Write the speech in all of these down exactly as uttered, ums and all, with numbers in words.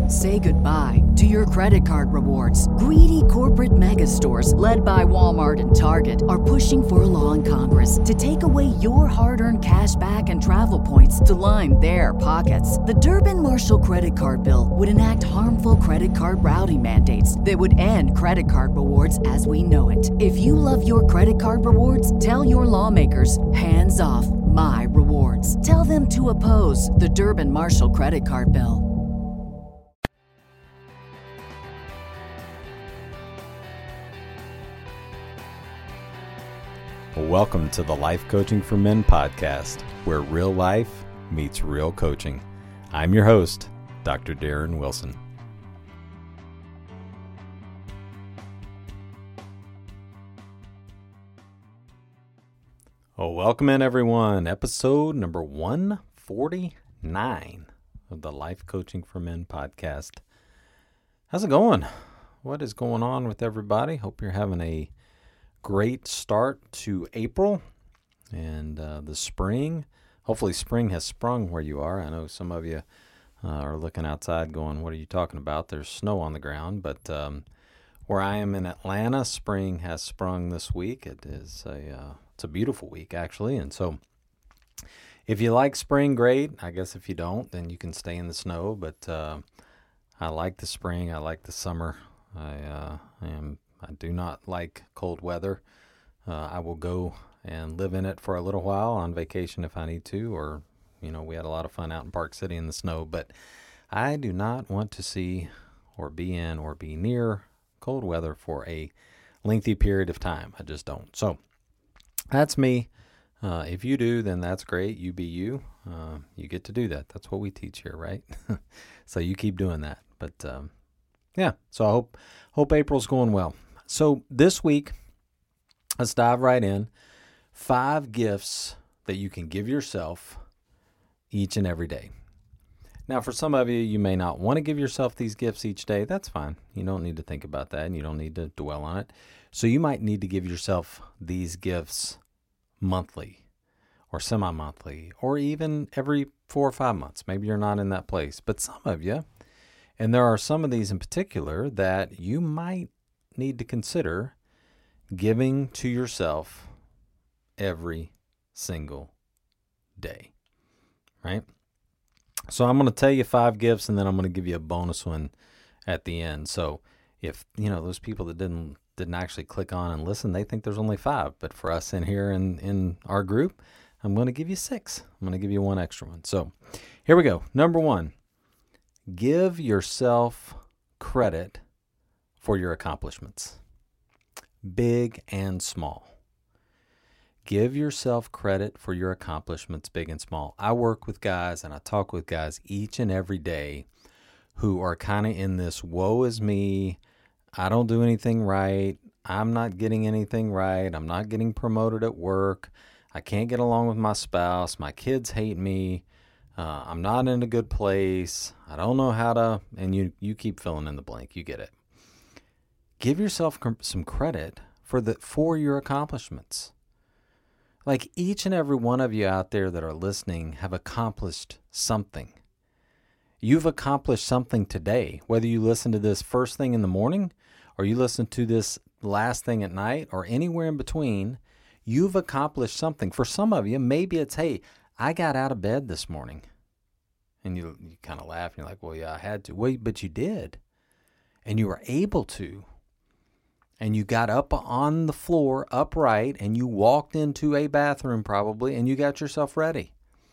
Say goodbye to your credit card rewards. Greedy corporate mega stores, led by Walmart and Target, are pushing for a law in Congress to take away your hard-earned cash back and travel points to line their pockets. The Durbin-Marshall credit card bill would enact harmful credit card routing mandates that would end credit card rewards as we know it. If you love your credit card rewards, tell your lawmakers, hands off my rewards. Tell them to oppose the Durbin-Marshall credit card bill. Welcome to the Life Coaching for Men podcast, where real life meets real coaching. I'm your host, Doctor Darren Wilson. Well, welcome in, everyone. Episode number one forty-nine of the Life Coaching for Men podcast. How's it going? What is going on with everybody? Hope you're having a great start to April and uh, the spring. Hopefully spring has sprung where you are. I know some of you uh, are looking outside going, what are you talking about? There's snow on the ground. But um, where I am in Atlanta, spring has sprung this week. It is a, uh, it's a beautiful week, actually. And so if you like spring, great. I guess if you don't, then you can stay in the snow. But uh, I like the spring. I like the summer. I, uh, I am I do not like cold weather. Uh, I will go and live in it for a little while on vacation if I need to, or, you know, we had a lot of fun out in Park City in the snow, but I do not want to see or be in or be near cold weather for a lengthy period of time. I just don't. So that's me. Uh, if you do, then that's great. You be you. Uh, you get to do that. That's what we teach here, right? So you keep doing that. But um, yeah, so I hope hope April's going well. So this week, let's dive right in. Five gifts that you can give yourself each and every day. Now, for some of you, you may not want to give yourself these gifts each day. That's fine. You don't need to think about that, and you don't need to dwell on it. So you might need to give yourself these gifts monthly or semi-monthly or even every four or five months. Maybe you're not in that place, but some of you, and there are some of these in particular that you might need to consider giving to yourself every single day, right? So I'm going to tell you five gifts, and then I'm going to give you a bonus one at the end. So if, you know, those people that didn't didn't actually click on and listen, they think there's only five. But for us in here in, in our group, I'm going to give you six. I'm going to give you one extra one. So here we go. Number one, give yourself credit for your accomplishments, big and small. Give yourself credit for your accomplishments, big and small. I work with guys and I talk with guys each and every day who are kind of in this woe is me, I don't do anything right, I'm not getting anything right, I'm not getting promoted at work, I can't get along with my spouse, my kids hate me, uh, I'm not in a good place, I don't know how to, and you, you keep filling in the blank, you get it. Give yourself some credit for the for your accomplishments. Like each and every one of you out there that are listening have accomplished something. You've accomplished something today, whether you listen to this first thing in the morning or you listen to this last thing at night or anywhere in between, you've accomplished something. For some of you, maybe it's, hey, I got out of bed this morning. And you, you kind of laugh and you're like, well, yeah, I had to. Well, but you did. And you were able to. And you got up on the floor upright and you walked into a bathroom probably and you got yourself ready.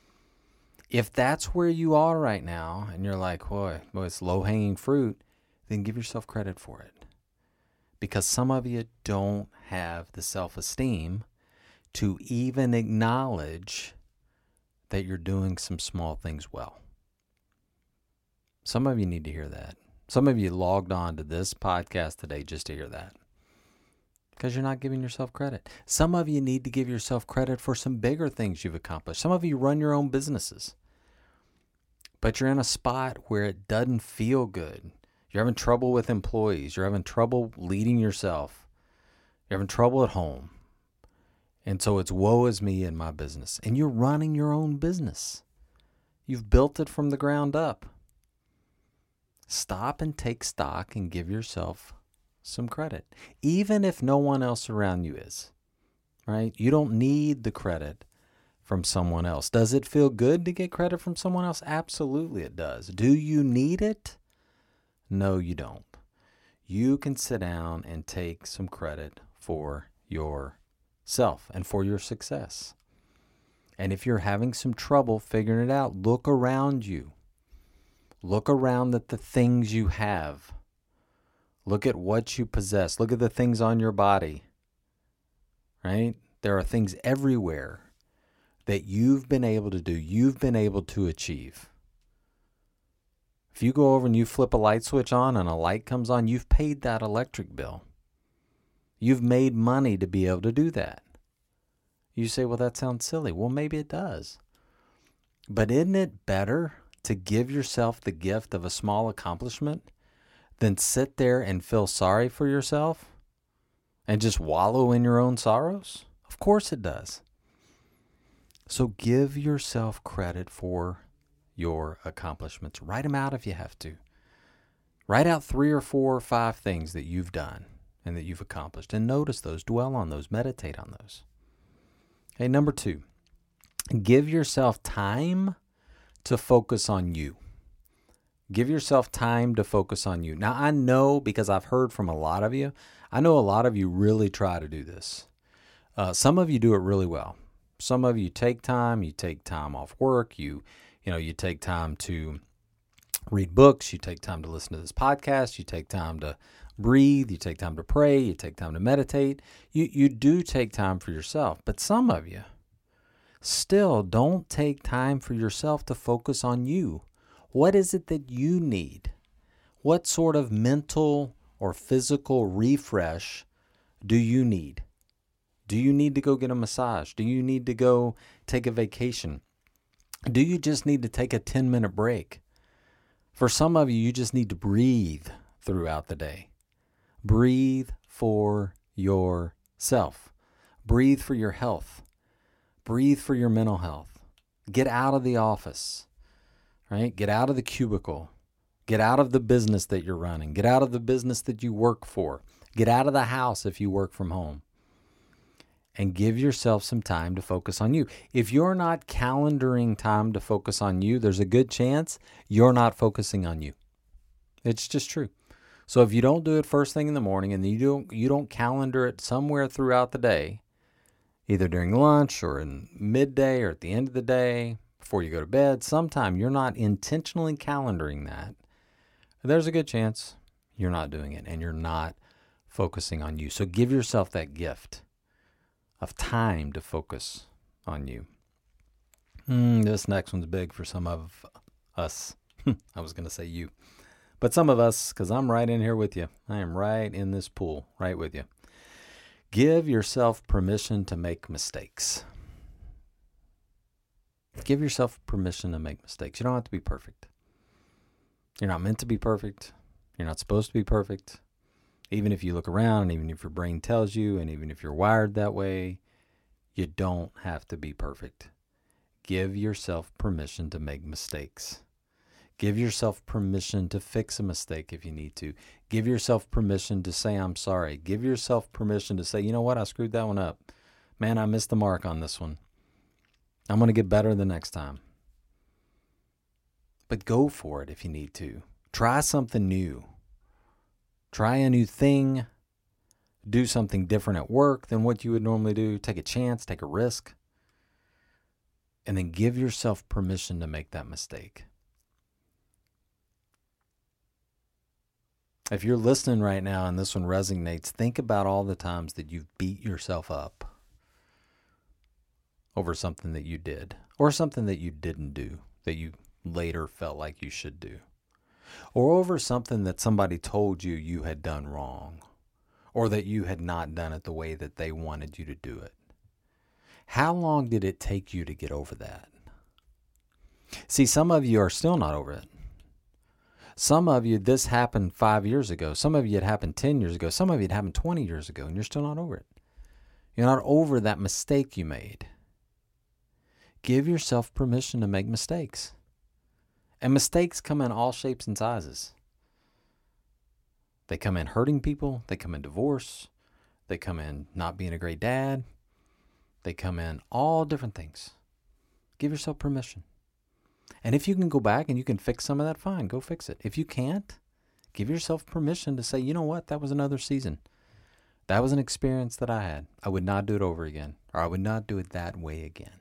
If that's where you are right now and you're like, boy, boy it's low-hanging fruit, then give yourself credit for it. Because some of you don't have the self-esteem to even acknowledge that you're doing some small things well. Some of you need to hear that. Some of you logged on to this podcast today just to hear that. Because you're not giving yourself credit. Some of you need to give yourself credit for some bigger things you've accomplished. Some of you run your own businesses. But you're in a spot where it doesn't feel good. You're having trouble with employees. You're having trouble leading yourself. You're having trouble at home. And so it's woe is me in my business. And you're running your own business. You've built it from the ground up. Stop and take stock and give yourself some credit, even if no one else around you is, right? You don't need the credit from someone else. Does it feel good to get credit from someone else? Absolutely it does. Do you need it? No, you don't. You can sit down and take some credit for yourself and for your success. And if you're having some trouble figuring it out, look around you. Look around at the things you have. Look at what you possess. Look at the things on your body, right? There are things everywhere that you've been able to do, you've been able to achieve. If you go over and you flip a light switch on and a light comes on, you've paid that electric bill. You've made money to be able to do that. You say, well, that sounds silly. Well, maybe it does. But isn't it better to give yourself the gift of a small accomplishment than sit there and feel sorry for yourself and just wallow in your own sorrows? Of course it does. So give yourself credit for your accomplishments. Write them out if you have to. Write out three or four or five things that you've done and that you've accomplished, and notice those, dwell on those, meditate on those. Okay, number two, give yourself time to focus on you. Give yourself time to focus on you. Now, I know, because I've heard from a lot of you, I know a lot of you really try to do this. Uh, some of you do it really well. Some of you take time, you take time off work, you, you know, you take time to read books, you take time to listen to this podcast, you take time to breathe, you take time to pray, you take time to meditate. You, you do take time for yourself. But some of you still don't take time for yourself to focus on you. What is it that you need? What sort of mental or physical refresh do you need? Do you need to go get a massage? Do you need to go take a vacation? Do you just need to take a ten-minute break? For some of you, you just need to breathe throughout the day. Breathe for yourself. Breathe for your health. Breathe for your mental health. Get out of the office. Right? Get out of the cubicle. Get out of the business that you're running. Get out of the business that you work for. Get out of the house if you work from home. And give yourself some time to focus on you. If you're not calendaring time to focus on you, there's a good chance you're not focusing on you. It's just true. So if you don't do it first thing in the morning and you don't you don't calendar it somewhere throughout the day, either during lunch or in midday or at the end of the day, before you go to bed, sometime you're not intentionally calendaring that, there's a good chance you're not doing it and you're not focusing on you. So give yourself that gift of time to focus on you. Mm, this next one's big for some of us. I was going to say you. But some of us, because I'm right in here with you. I am right in this pool, right with you. Give yourself permission to make mistakes. Give yourself permission to make mistakes. You don't have to be perfect. You're not meant to be perfect. You're not supposed to be perfect. Even if you look around, and even if your brain tells you, and even if you're wired that way, you don't have to be perfect. Give yourself permission to make mistakes. Give yourself permission to fix a mistake if you need to. Give yourself permission to say, I'm sorry. Give yourself permission to say, you know what, I screwed that one up. Man, I missed the mark on this one. I'm going to get better the next time. But go for it if you need to. Try something new. Try a new thing. Do something different at work than what you would normally do. Take a chance, take a risk. And then give yourself permission to make that mistake. If you're listening right now and this one resonates, think about all the times that you've beat yourself up over something that you did, or something that you didn't do, that you later felt like you should do, or over something that somebody told you you had done wrong, or that you had not done it the way that they wanted you to do it. How long did it take you to get over that? See, some of you are still not over it. Some of you, this happened five years ago. Some of you, it happened ten years ago. Some of you, it happened twenty years ago, and you're still not over it. You're not over that mistake you made. Give yourself permission to make mistakes. And mistakes come in all shapes and sizes. They come in hurting people. They come in divorce. They come in not being a great dad. They come in all different things. Give yourself permission. And if you can go back and you can fix some of that, fine, go fix it. If you can't, give yourself permission to say, you know what, that was another season. That was an experience that I had. I would not do it over again, or I would not do it that way again.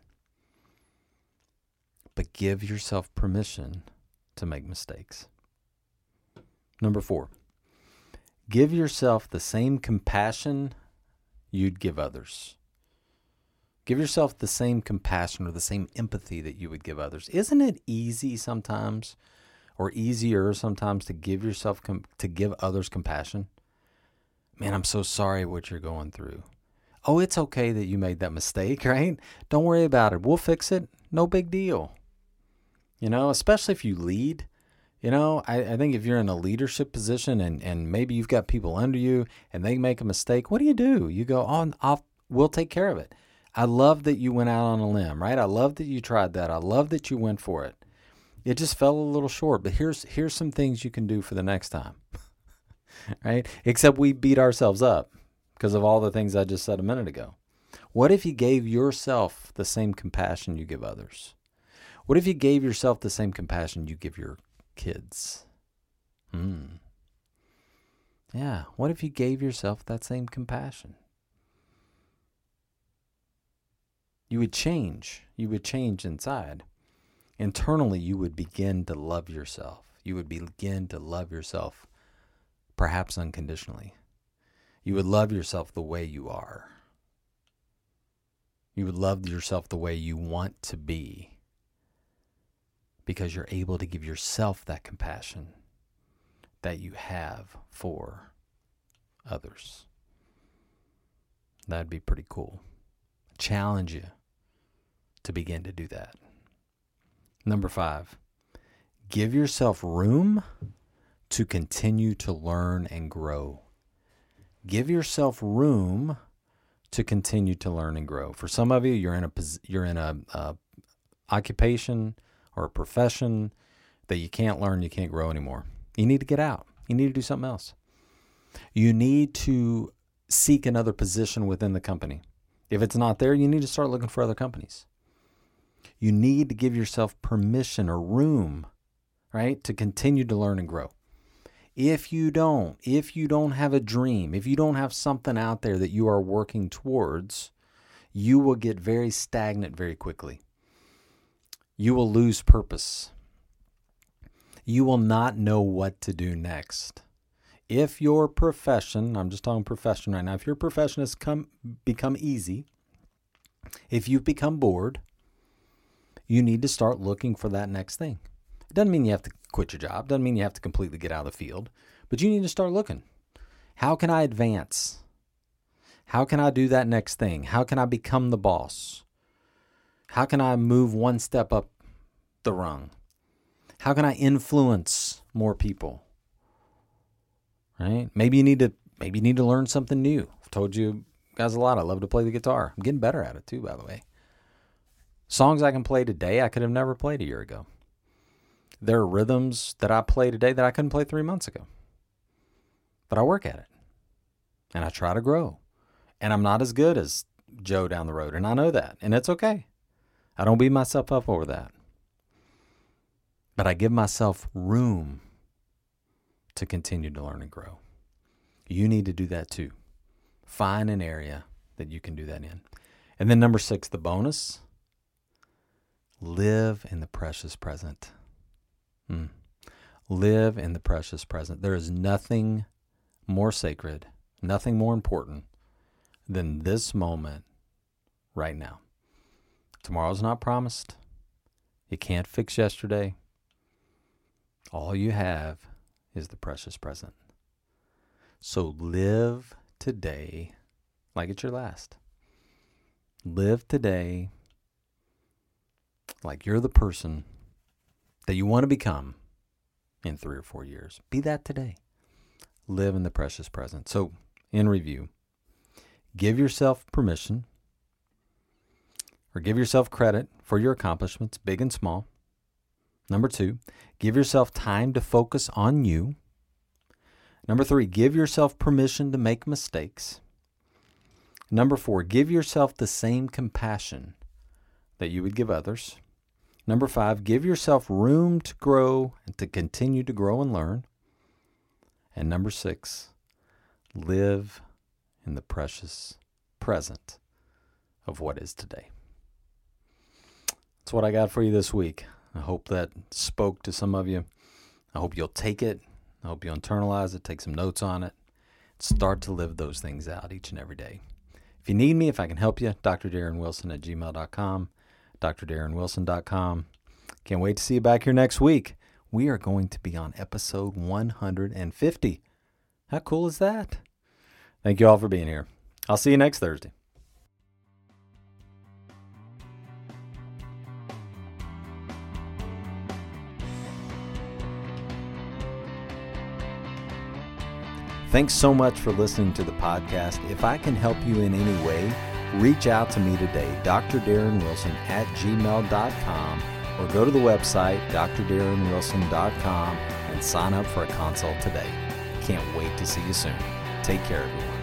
But give yourself permission to make mistakes. Number four, give yourself the same compassion you'd give others. Give yourself the same compassion or the same empathy that you would give others. Isn't it easy sometimes, or easier sometimes, to give yourself, com- to give others compassion? Man, I'm so sorry what you're going through. Oh, it's okay that you made that mistake, right? Don't worry about it. We'll fix it. No big deal. You know, especially if you lead. You know, I, I think if you're in a leadership position and, and maybe you've got people under you and they make a mistake, what do you do? You go, oh, I'll, we'll take care of it. I love that you went out on a limb, right? I love that you tried that. I love that you went for it. It just fell a little short, but here's here's some things you can do for the next time, right? Except we beat ourselves up because of all the things I just said a minute ago. What if you gave yourself the same compassion you give others? What if you gave yourself the same compassion you give your kids? Hmm. Yeah, what if you gave yourself that same compassion? You would change. You would change inside. Internally, you would begin to love yourself. You would begin to love yourself, perhaps unconditionally. You would love yourself the way you are. You would love yourself the way you want to be, because you're able to give yourself that compassion that you have for others. That'd be pretty cool. Challenge you to begin to do that. Number five, give yourself room to continue to learn and grow. Give yourself room to continue to learn and grow. For some of you, you're in a you're in a, a occupation or a profession that you can't learn, you can't grow anymore. You need to get out. You need to do something else. You need to seek another position within the company. If it's not there, you need to start looking for other companies. You need to give yourself permission or room, right, to continue to learn and grow. If you don't, if you don't have a dream, if you don't have something out there that you are working towards, you will get very stagnant very quickly. You will lose purpose. You will not know what to do next. If your profession, I'm just talking profession right now, if your profession has come become easy, if you've become bored, you need to start looking for that next thing. It doesn't mean you have to quit your job. It doesn't mean you have to completely get out of the field. But you need to start looking. How can I advance? How can I do that next thing? How can I become the boss? How can I move one step up the rung? How can I influence more people? Right? Maybe you need to maybe you need to learn something new. I've told you guys a lot. I love to play the guitar. I'm getting better at it too, by the way. Songs I can play today, I could have never played a year ago. There are rhythms that I play today that I couldn't play three months ago. But I work at it. And I try to grow. And I'm not as good as Joe down the road. And I know that. And it's okay. I don't beat myself up over that. But I give myself room to continue to learn and grow. You need to do that too. Find an area that you can do that in. And then number six, the bonus. Live in the precious present. Hmm. Live in the precious present. There is nothing more sacred, nothing more important than this moment right now. Tomorrow's not promised. You can't fix yesterday. All you have is the precious present. So live today like it's your last. Live today like you're the person that you want to become in three or four years. Be that today. Live in the precious present. So, in review, give yourself permission or give yourself credit for your accomplishments, big and small. Number two, give yourself time to focus on you. Number three, give yourself permission to make mistakes. Number four, give yourself the same compassion that you would give others. Number five, give yourself room to grow and to continue to grow and learn. And number six, live in the precious present of what is today. That's what I got for you this week. I hope that spoke to some of you. I hope you'll take it. I hope you'll internalize it, take some notes on it, start to live those things out each and every day. If you need me, if I can help you, D R Darren Wilson at gmail dot com, D R Darren Wilson dot com. Can't wait to see you back here next week. We are going to be on episode one hundred fifty. How cool is that? Thank you all for being here. I'll see you next Thursday. Thanks so much for listening to the podcast. If I can help you in any way, reach out to me today, D R Darren Wilson at gmail dot com, or go to the website, D R Darren Wilson dot com, and sign up for a consult today. Can't wait to see you soon. Take care, everyone.